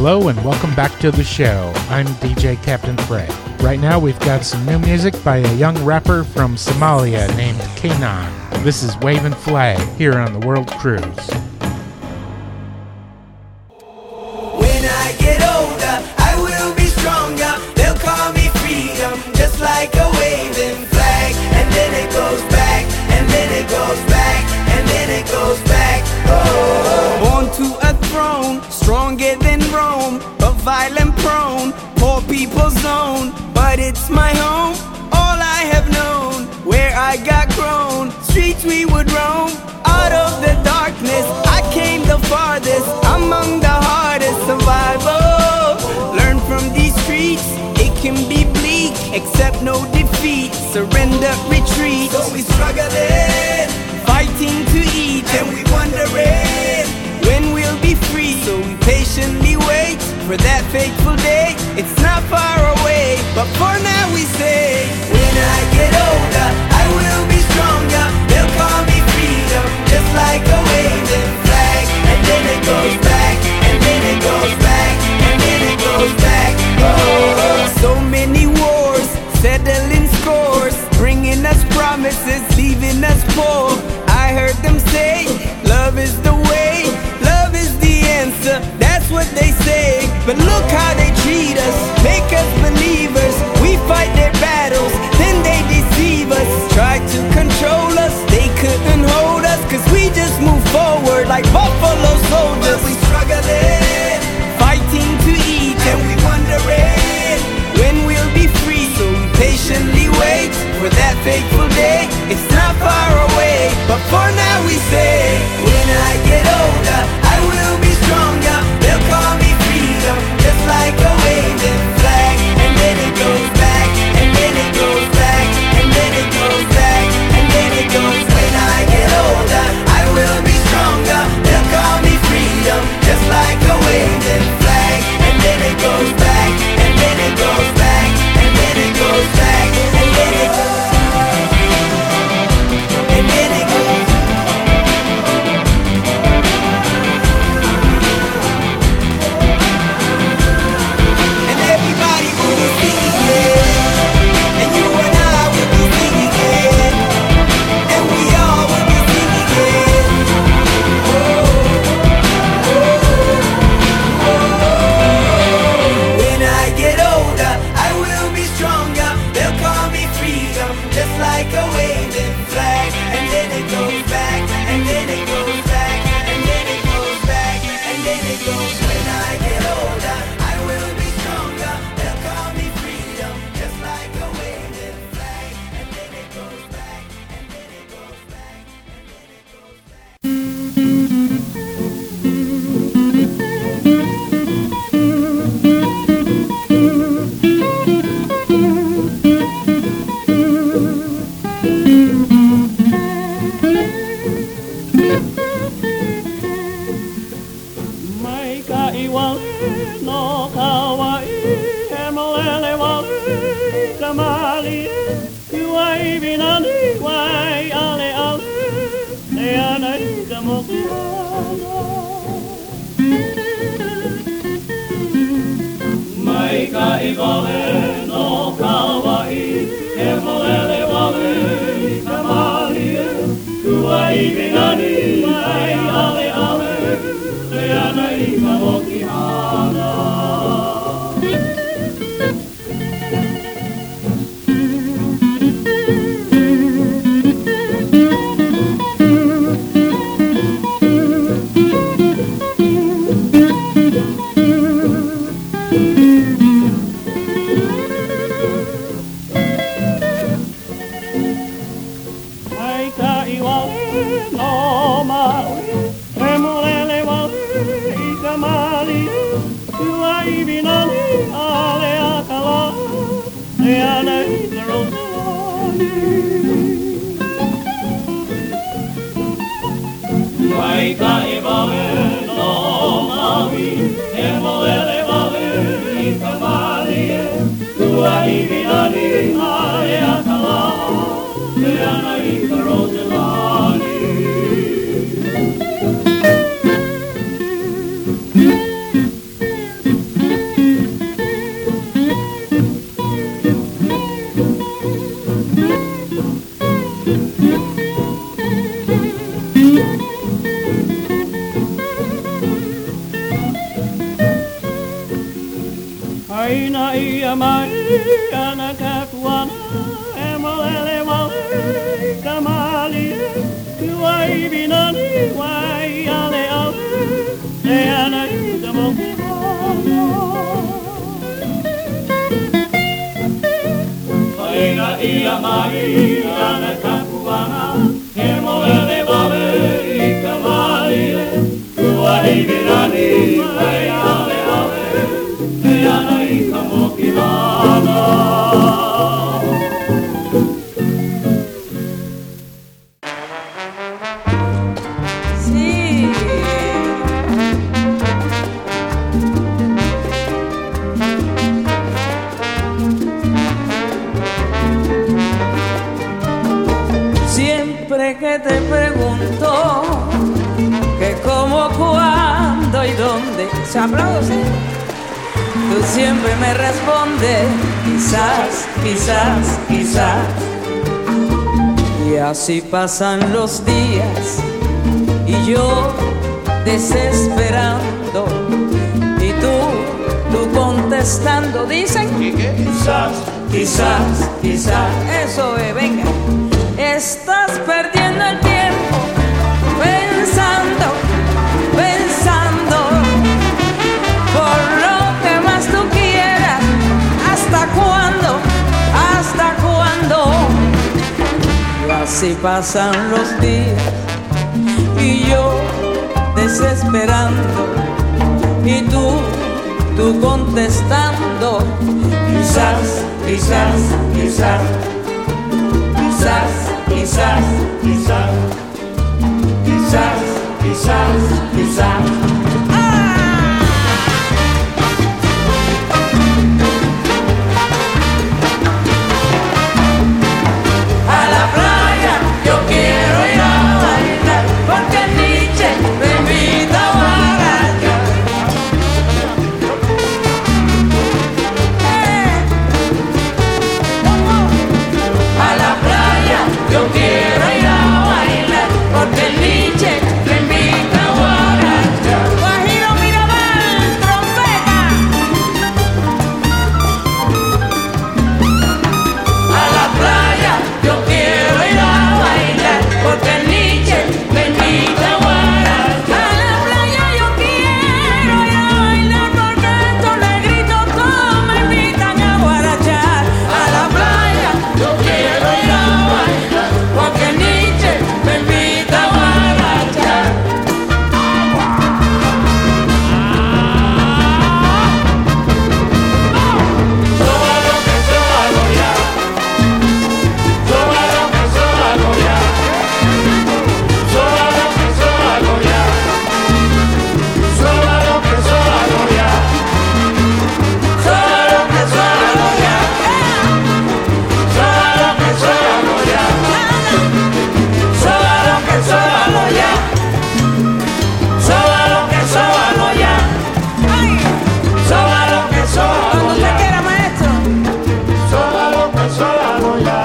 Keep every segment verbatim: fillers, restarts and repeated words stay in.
Hello and welcome back to the show. I'm D J Captain Fred. Right now we've got some new music by a young rapper from Somalia named Kanan. This is Waving Flag here on the World Cruise. When I get older, I will be stronger. They'll call me freedom, just like a waving flag. And then it goes back, and then it goes back, and then it goes back. Oh. Born to a throne, stronger than Rome, but violent prone, poor people's zone. But it's my home, all I have known, where I got grown. Streets we would roam, out of the darkness I came the farthest, among the hardest. Survival, learn from these streets, it can be bleak, accept no defeat, surrender, retreat. So we struggling, fighting to eat, and we wondering when we'll be free. So we patiently wait for that fateful day. It's not far away, but for now we say, when I get older, I will be stronger. They'll call me freedom, just like a waving flag. And then it goes back, and then it goes back, and then it goes back. Oh, so many wars, settling scores, bringing us promises, leaving us poor. I heard them say, love is the way, love is the answer, that's what they say. But look how they treat us, make us believers. We fight their battles, then they deceive us. Try to control us, they couldn't hold us, cause we just move forward like buffalo soldiers. But we struggling, fighting to eat, and we wondering when we'll be free. So we patiently wait for that fateful day. It's not far away, but for now we say, when I get older, I will be stronger. They'll call me freedom, just like a waving flag. And then it goes back, and then it goes back, and then it goes back, and then it goes. When I get older, I will be stronger. They'll call me freedom, just like a waving flag. And then it goes back, and then it goes back, and then it goes back, and then it goes. Waina ia mai ana katuana e molele male kamali wai binani wai ale ale e ana ika mokimono Waina ia mai ana katuana e molele male kamali wai binani wai ale ale Sí. Siempre que te pregunto que cómo, cuándo y dónde, se aplaude, ¿sí? Tú siempre me respondes, quizás, quizás, quizás. Y así pasan los días y yo desesperando y tú, tú contestando, dicen quizás, quizás, quizás. Eso es, venga. Estás perdiendo el tiempo pensando, pensando por lo que más tú quieras. ¿Hasta cuándo? ¿Hasta cuándo? Y así pasan los días y yo desesperando y tú, tú contestando quizás, quizás, quizás, quizás, quizás, quizás, quizás, quizás, quizás. A la playa yo quiero ir a bailar porque Nietzsche me invita a bailar. A la playa yo quiero ir a bailar porque Nietzsche me invita a bailar. Guajiro, Mirabal, trompeta. A la playa yo quiero ir a bailar porque Nietzsche me invita a bailar. A la playa yo quiero ir a bailar porque estos negritos todos me invitan a guarachar. A la playa yo quiero ir a bailar porque Nietzsche me invita a guarachar. Sóbalo que sóbalo ya. Sóbalo que sóbalo ya. Sóbalo que sóbalo ya. Sóbalo que sóbalo ya. Sóbalo que sóbalo ya. Sóbalo que sóbalo ya. Sóbalo que sóbalo ya. Sóbalo que sóbalo ya. Sóbalo que sóbalo ya. Cuando usted quiera, maestro. Sóbalo que sóbalo ya.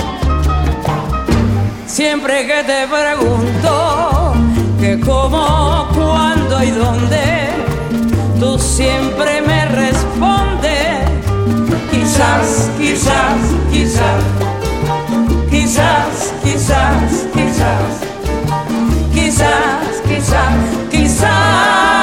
Siempre que te pregunto que cómo, cuándo y dónde, tú siempre me respondes quizás, quizás, quizás, quizás, quizás, quizás, quizás, quizás, quizás.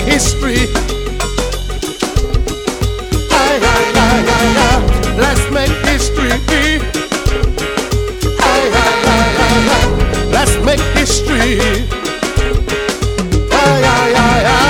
history. Aye, aye, aye, aye, aye. Let's make history. Aye, aye, aye, aye, aye. Let's make history. Aye, aye, aye, aye.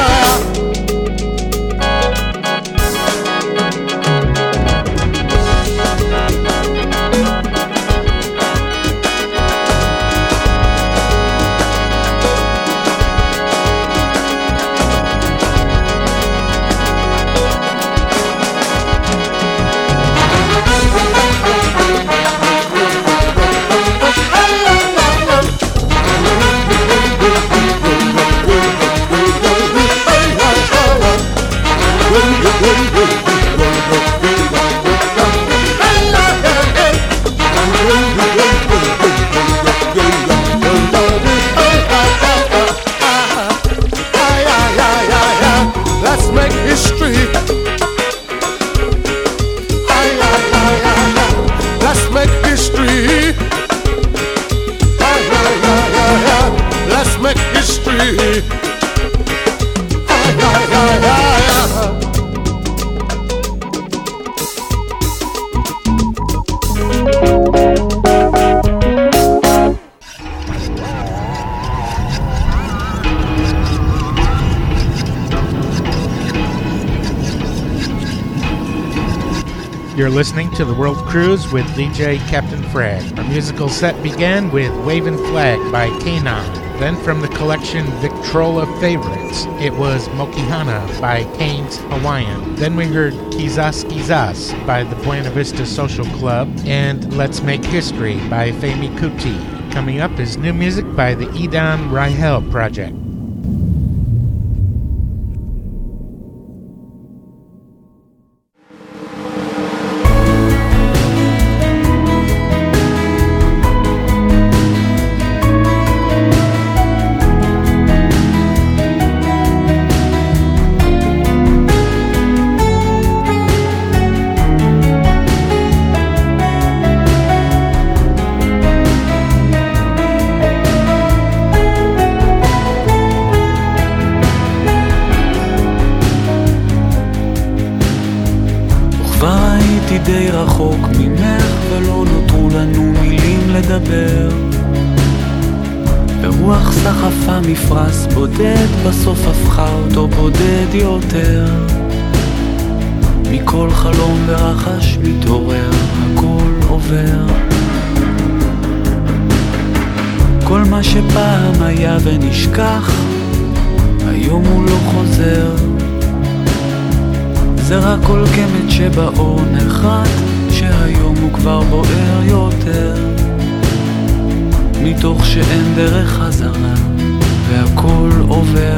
You're listening to The World Cruise with D J Captain Fred. Our musical set began with Wavin' Flag by Kanon. Then from the collection Victrola Favorites, it was Mokihana by Kane's Hawaiian. Then we heard Kizas Kizas by the Buena Vista Social Club and Let's Make History by Femi Kuti. Coming up is new music by the Idan Rahel Project. די רחוק ממך ולא נותרו לנו מילים לדבר ורוח סחפה מפרס בודד בסוף הפכה אותו בודד יותר מכל חלום ורחש מתעורר הכל עובר כל מה שפעם היה ונשכח היום הוא לא חוזר זה רק כל קמת שבאור נחת שהיום הוא כבר בוער יותר מתוך שאין דרך חזרה והכל עובר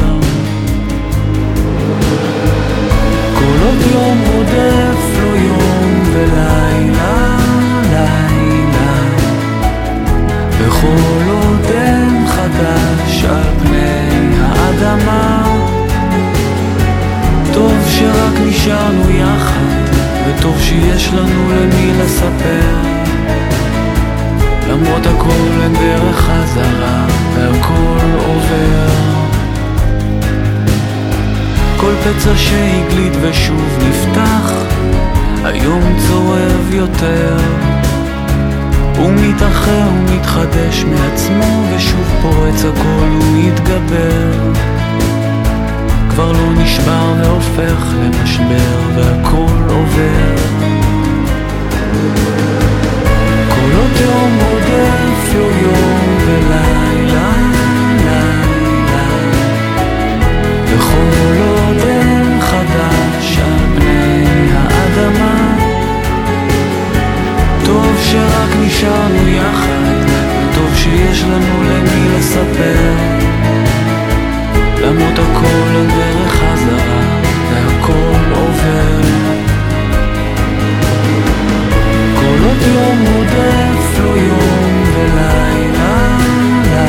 כל עוד יום רודף לו יום ולילה לילה וכל עוד אין חדש על פני האדמה טוב שרק נשארנו יחד וטוב שיש לנו למי לספר למרות הכל אין דרך חזרה והכל עובר כל פצע שהגליד ושוב נפתח היום צורב יותר הוא מתאחר ומתחדש מעצמו ושוב פורץ הכל ומתגבר כבר לא נשבר והופך למשבר והכל עובר כל עוד יום רודף לו יום ולילה לילה וכל עוד אין חדש על פני האדמה טוב שרק נשארנו יחד וטוב שיש לנו למי לספר למרות הכל אין דרך חזרה והכל עובר כל עוד יום רודף לו יום ולילה לילה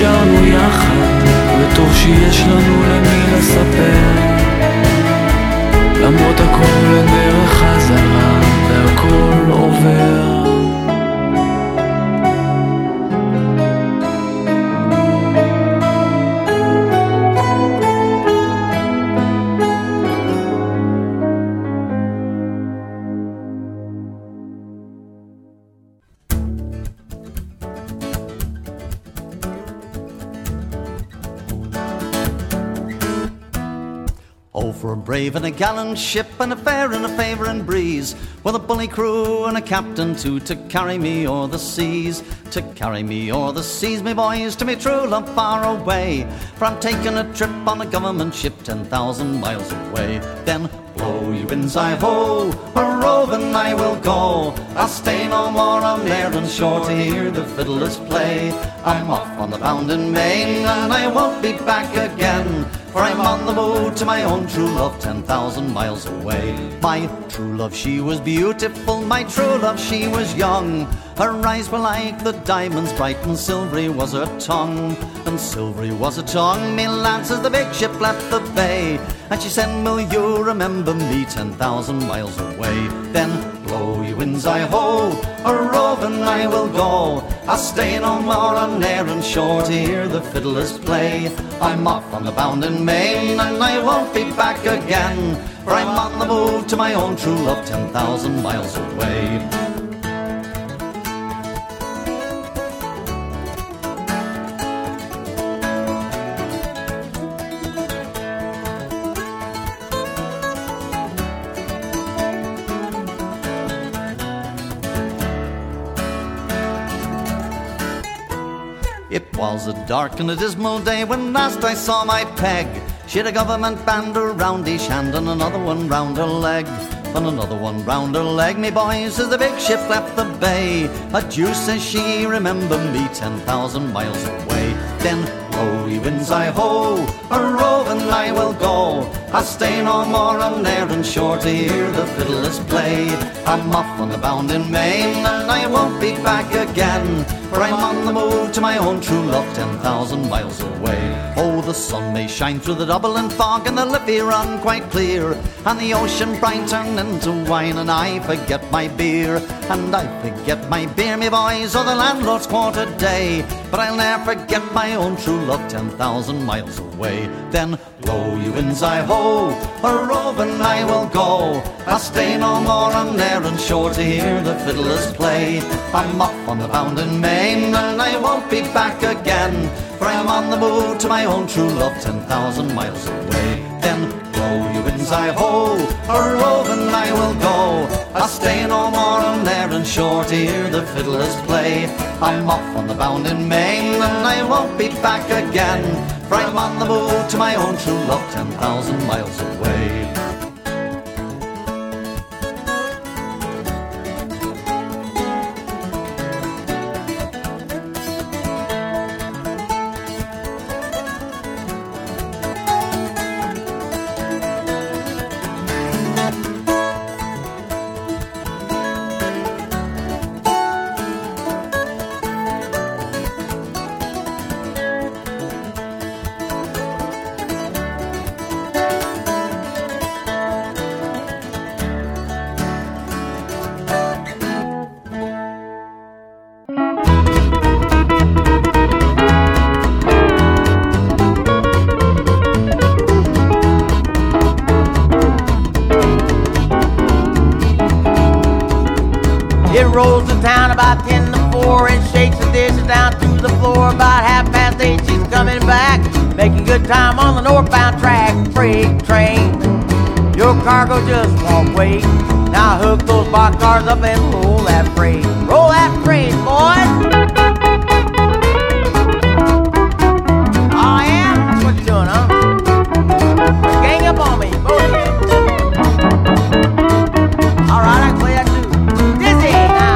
נשארנו יחד, וטוב שיש לנו למי לספר. למרות הכל אין דרך חזרה, והכל עובר. For a brave and a gallant ship and a fair and a favouring breeze, with a bully crew and a captain too, to carry me o'er the seas, to carry me o'er the seas, me boys, to me true love far away. For I'm taking a trip on a government ship ten thousand miles away. Then blow you winds, I ho, a roving I will go. I'll stay no more on land and shore to hear the fiddlers play. I'm off on the bounding main and I won't be back again, for I'm on the move to my own true love ten thousand miles away. My true love, she was beautiful, my true love, she was young. Her eyes were like the diamonds bright, and silvery was her tongue, and silvery was her tongue. Me lads, as the big ship left the bay, and she said, will you remember me ten thousand miles away? Then blow you winds, I ho, a roving I will go. I'll stay no more on air and shore to hear the fiddlers play. I'm off on the bounding main and I won't be back again, for I'm on the move to my own true love ten thousand miles away. It was a dark and a dismal day when last I saw my peg. She had a government band around each hand and another one round her leg, and another one round her leg. Me boys, as the big ship left the bay, adieu says she, remember me ten thousand miles away. Then blow ye winds, I ho, a roving I will go. I'll stay no more on air and shore to hear the fiddlers play. I'm off on the bounding main and I won't be back again, for I'm on the move to my own true love ten thousand miles away. Oh, the sun may shine through the Dublin fog and the Liffey run quite clear, and the ocean brine turn into wine, and I forget my beer, and I forget my beer, me boys, or the landlord's quarter day. But I'll never forget my own true love ten thousand miles away. Then blow you winds, I ho, a roving I will go. I'll stay no more on air and shore to hear the fiddlers play. I'm off on the bounding main and I won't be back again, for I'm on the move to my own true love ten thousand miles away. Then blow you winds, I ho, a roving I will go. I'll stay no more on air and shore to hear the fiddlers play. I'm off on the bounding main and I won't be back again, for I'm on the move to my own true love ten thousand miles away. It rolls to town about ten to four and shakes the dishes down to the floor. About half past eight she's coming back, making good time on the northbound track. Freight train, your cargo just won't wait. Now hook those boxcars up and roll that freight. Roll that freight, boys! Oh yeah? That's what you're doing, huh? Gang up on me, both of you. Alright, I can play that too. Dizzy now!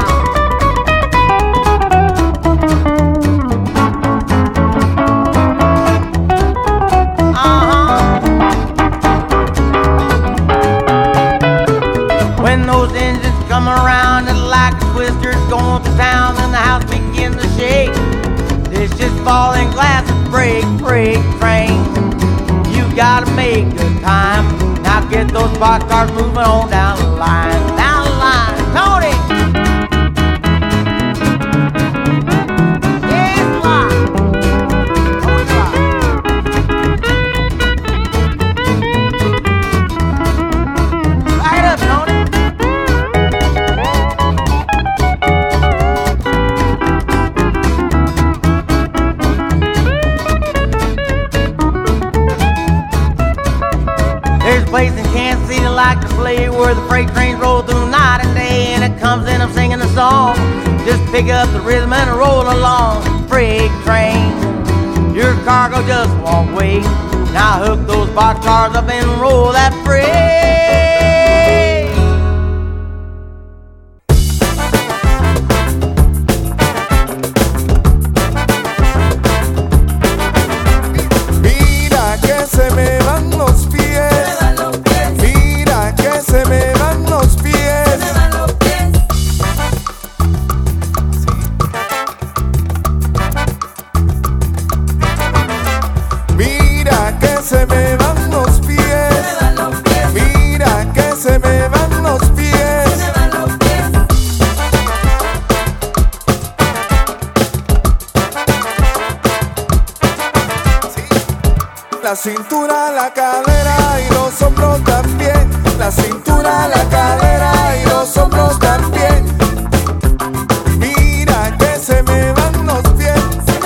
Uh-huh. When those engines come around, it's like a twister's going to town, and the house begins to shake. It's just falling glass and freight, freight train. You gotta make good time. Now get those boxcars moving on down the line, down the line. Tony! Yes, line. Tony's line. Light up, Tony. There's a place in Kansas City like to play where the freight trains roll through night and day, and it comes in, I'm singing a song. Just pick up the rhythm and roll along. Freight train, your cargo just won't wait. Now hook those boxcars up and roll that freight. Mira que se me van los pies. Mira que se me van los pies. Mira que se me van los pies. Mira que se me van los pies. La cintura, la cadera y los hombros también. La cintura, la cadera y los hombros también. Mira que se me van los pies.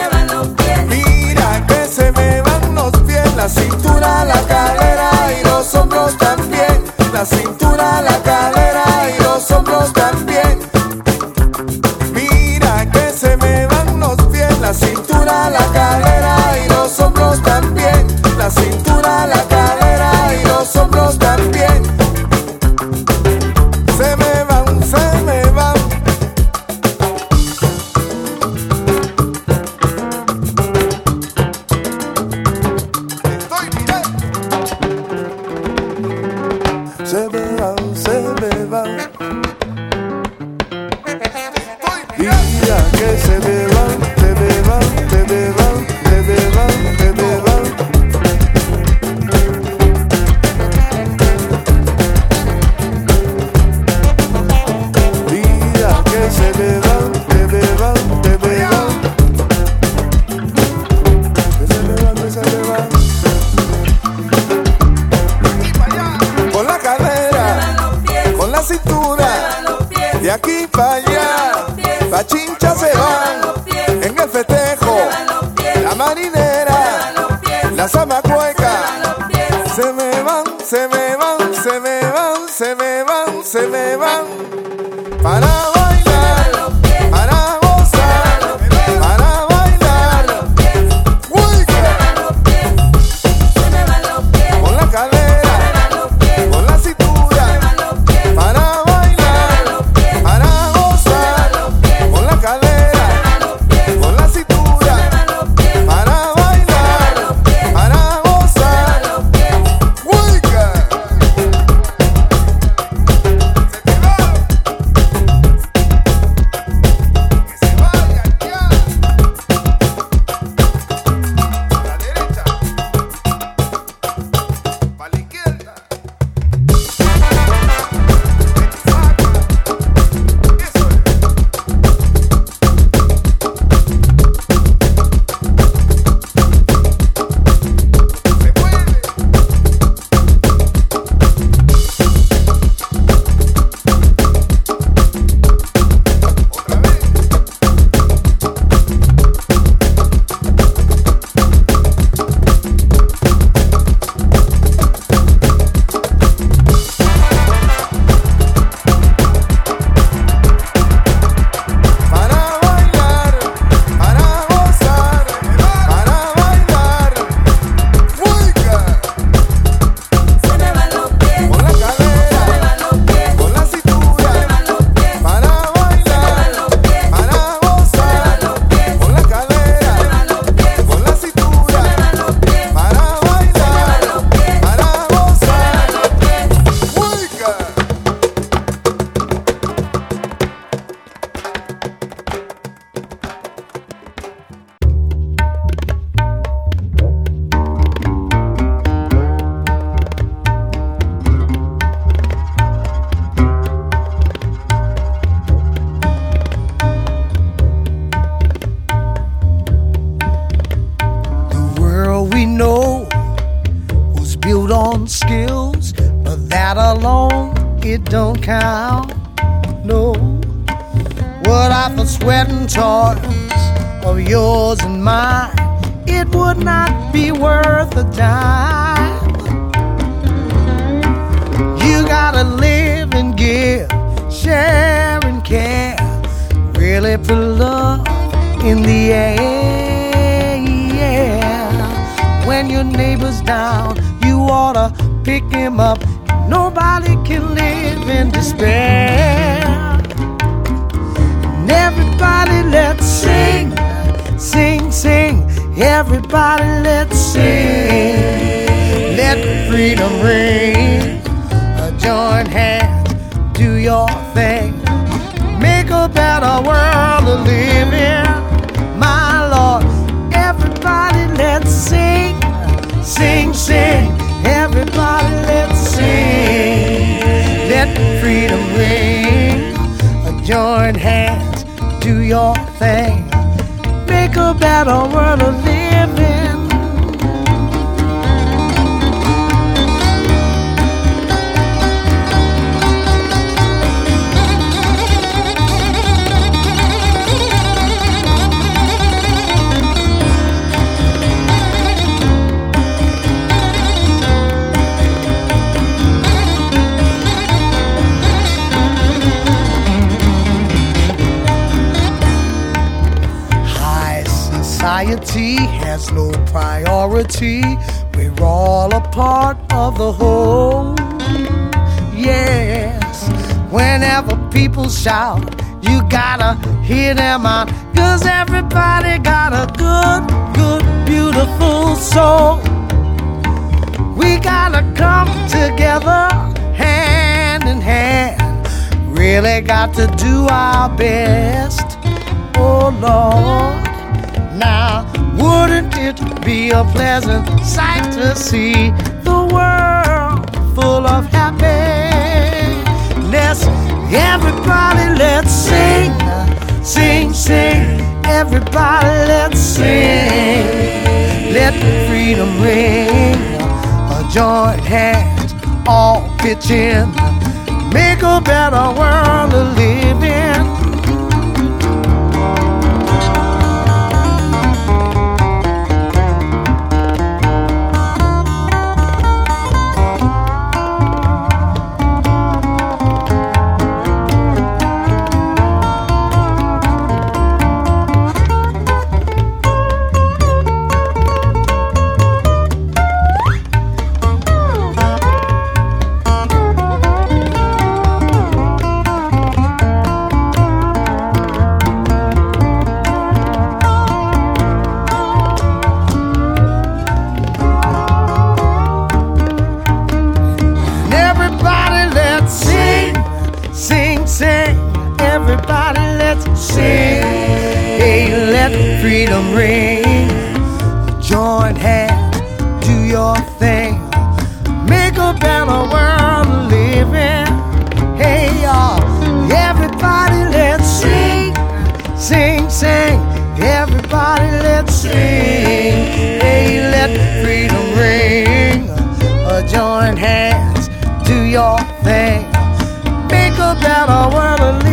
Mira que se me van los pies. La cintura, la cadera y los hombros también. La cintura, la cadera y los hombros también. Mira que se me van los pies. La cintura, la cadera y los hombros también. La cintura, la cadera y los hombros también. Se me van, se me van. Estoy bien. Se me van, se me van. Estoy bien. Mira que se me van, se me van, se me van, se me van, se me van. Mira que se me van, se me van, se me van. Que se me van, que se me van. Con la cadera, con la cintura, de aquí para allá, pa' Chincha se van. En el festejo, la marinera, la zamacueca. Se me van, se me van, se me van, se me van, se me van. Para bailar, para gozar, para bailar. Uy, con la cadera, con la cintura, para bailar, para gozar. Con la cadera, con la cintura, para bailar, para gozar. Uy, se te va. That alone, it don't count, no. Without the sweat and toils of yours and mine, it would not be worth a dime. You gotta live and give, share and care, really put love in the air, yeah. When your neighbor's down, you oughta pick him up. Nobody can live in despair. And everybody let's sing, sing, sing. Everybody let's sing. Let freedom ring. Join hands, do your thing. Make a better world to live in, my Lord. Everybody let's sing, sing, sing. Everybody let's sing. Let freedom ring. Join hands, do your thing. Make a better world to live in. Society has no priority. We're all a part of the whole. Yes, whenever people shout, you gotta hear them out. Cause everybody got a good, good, beautiful soul. We gotta come together, hand in hand. Really got to do our best. Oh Lord. Now, wouldn't it be a pleasant sight to see the world full of happiness? Everybody let's sing, sing, sing. Everybody let's sing. Let freedom ring. Join hands, all pitch in. Make a better world to live in. Freedom ring. Join hands, do your thing. Make a better world to live in. Hey y'all, everybody let's sing, sing, sing. Everybody let's sing. Hey, let freedom ring. Join hands, do your thing. Make a better world to live in.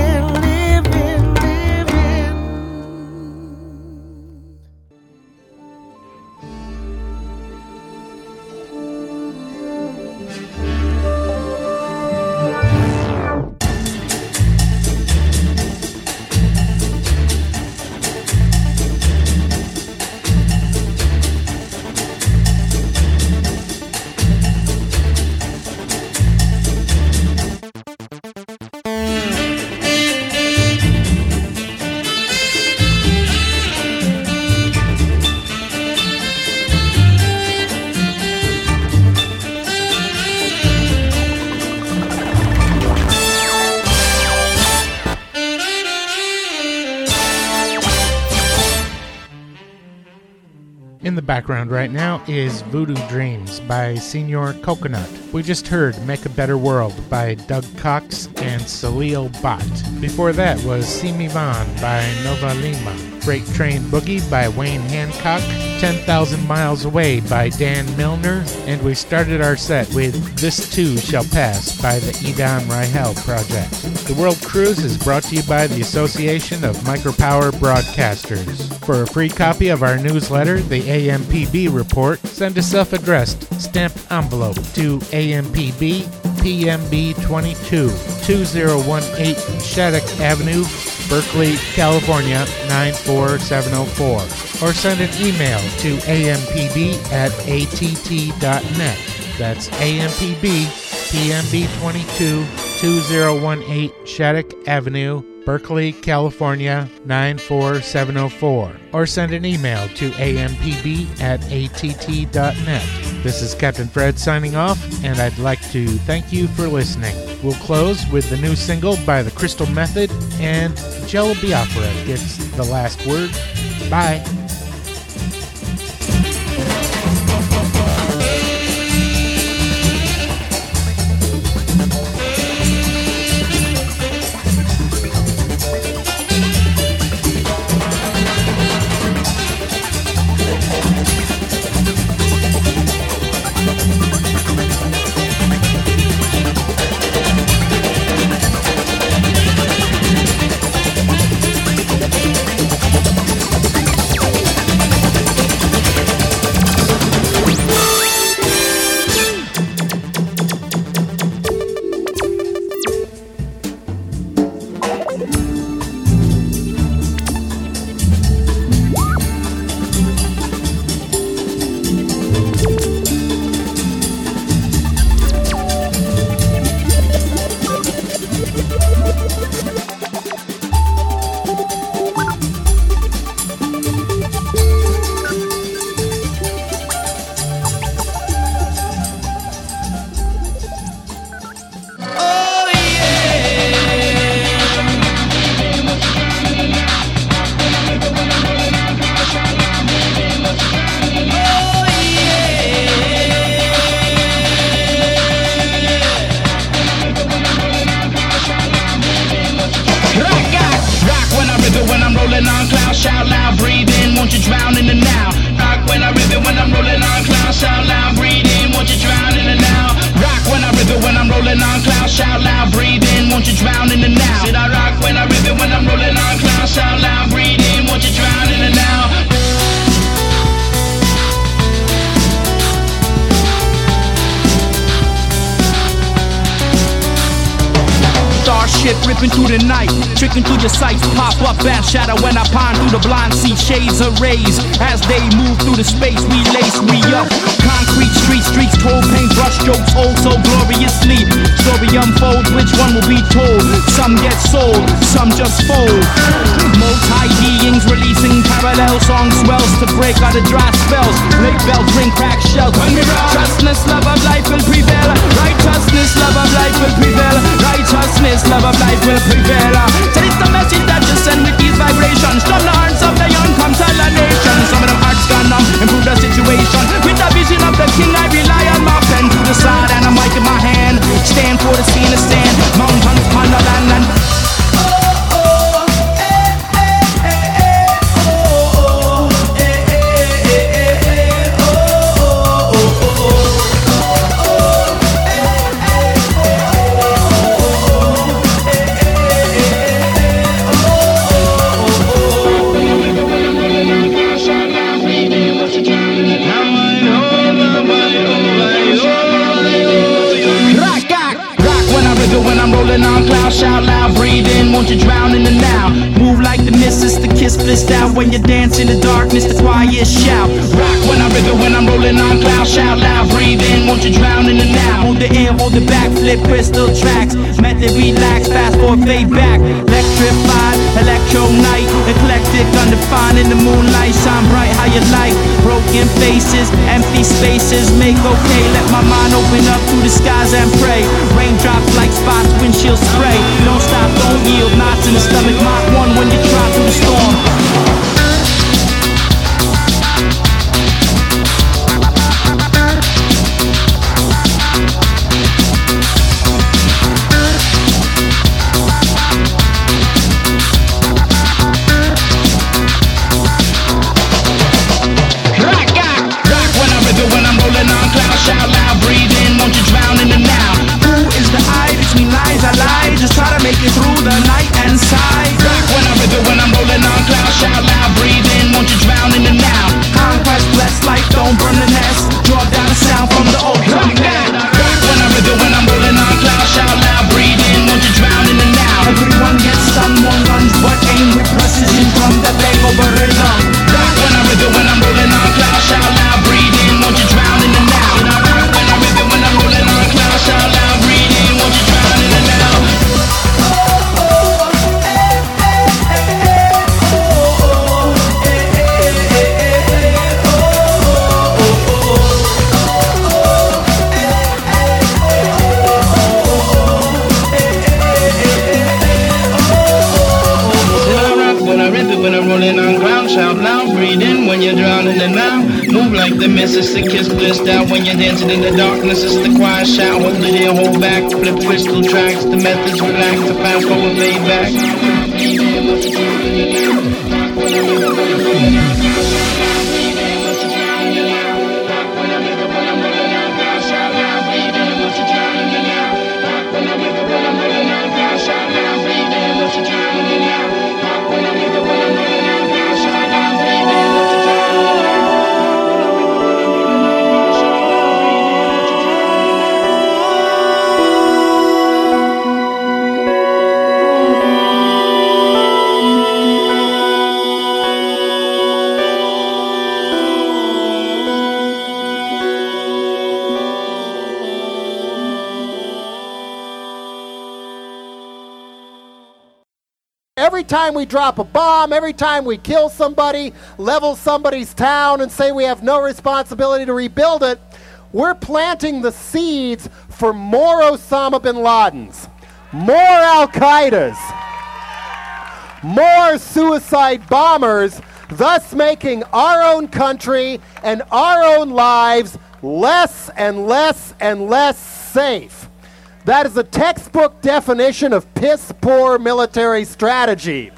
In the background right now is Voodoo Dreams by Senor Coconut. We just heard Make a Better World by Doug Cox and Salil Bhatt. Before that was Si Mi Van by Nova Lima. Freight Train Boogie by Wayne Hancock, ten thousand Miles Away by Dan Milner, and we started our set with This Too Shall Pass by the Edon Rahel Project. The World Cruise is brought to you by the Association of Micropower Broadcasters. For a free copy of our newsletter, the A M P B Report, send a self-addressed stamped envelope to A M P B, P M B twenty-two, two zero one eight Shattuck Avenue, Berkeley, California, nine four seven oh four. Or send an email to A M P B at A T T dot net. That's A M P B, P M B twenty-two, two zero one eight Shattuck Avenue, Berkeley, California, nine four seven oh four. Or send an email to A M P B at A T T dot net. This is Captain Fred signing off, and I'd like to thank you for listening. We'll close with the new single by the Crystal Method, and Jello Biafra gets the last word. Bye. Ripping through the night, tricking through your sights, pop up and shadow when I pine through the blind, see shades of rays as they move through the space. We lace, we up, concrete street, streets told, paintbrush jokes old so gloriously. Story unfolds, which one will be told? Some get sold, some just fold. Multi-beings releasing parallel song swells to break out the dry spells. Late bells ring, crack shells. Righteousness, love of life will prevail. Righteousness, love of life will prevail. Righteousness, love of life will prevail. Tell it the message that you send with these vibrations. From the hearts of the young come tell a nation. Some of them hearts gone numb, improve the situation. With the vision of the king, I rely on my pen to the side and a mic in my hand. Stand for the scene of stand. Mountains, pond, land, and shout loud, breathe in, won't you drown in the now? Move like the missus, the kiss blissed out. When you dance in the darkness, the quiet shout. Rock when I rhythm, when I'm rolling on clouds. Shout loud, breathe in, won't you drown in the now? Hold the air, hold the back, flip crystal tracks. Method relax, fast forward, fade back. Electrified, electro night. Eclectic, undefined in the moonlight. Shine bright how you like. Broken faces, empty spaces. Make okay, let my mind open up to the skies and pray. Raindrops like spots, windshield spray. Don't stop, don't yield, knots in the stomach. Mach one when you try through the storm. rolling on ground, shout loud, breathe in when you're drowning in now. Move like the missus, the kiss blissed out when you're dancing in the darkness. It's the quiet shout, hold the deal, hold back, flip crystal tracks, the methods relax, the fast forward laid back. Every time we drop a bomb, every time we kill somebody, level somebody's town, and say we have no responsibility to rebuild it, we're planting the seeds for more Osama bin Ladens, more Al-Qaedas, more suicide bombers, thus making our own country and our own lives less and less and less safe. That is a textbook definition of piss-poor military strategy.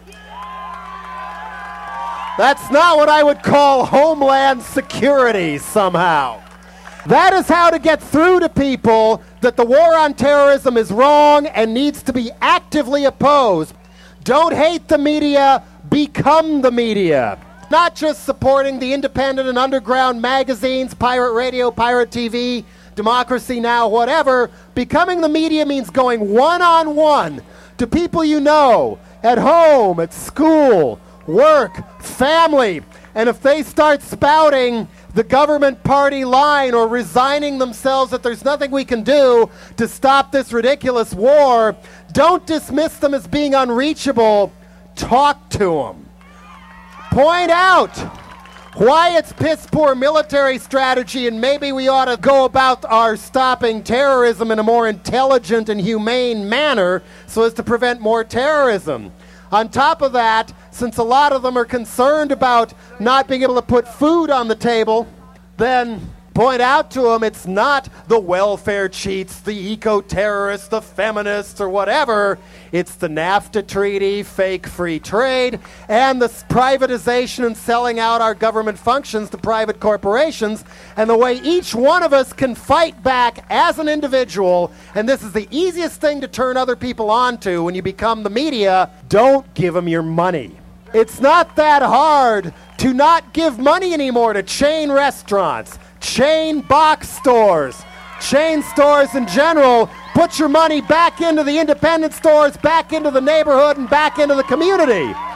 That's not what I would call homeland security somehow. That is how to get through to people that the war on terrorism is wrong and needs to be actively opposed. Don't hate the media, become the media. Not just supporting the independent and underground magazines, pirate radio, pirate T V, Democracy Now!, whatever. Becoming the media means going one-on-one to people you know, at home, at school, work, family. And if they start spouting the government party line or resigning themselves that there's nothing we can do to stop this ridiculous war, don't dismiss them as being unreachable. Talk to them. Point out why it's piss-poor military strategy, and maybe we ought to go about our stopping terrorism in a more intelligent and humane manner so as to prevent more terrorism. On top of that, since a lot of them are concerned about not being able to put food on the table, then point out to them it's not the welfare cheats, the eco-terrorists, the feminists, or whatever. It's the NAFTA treaty, fake free trade, and the privatization and selling out our government functions to private corporations, and the way each one of us can fight back as an individual. And this is the easiest thing to turn other people onto when you become the media. Don't give them your money. It's not that hard to not give money anymore to chain restaurants, chain box stores, chain stores in general. Put your money back into the independent stores, back into the neighborhood, and back into the community.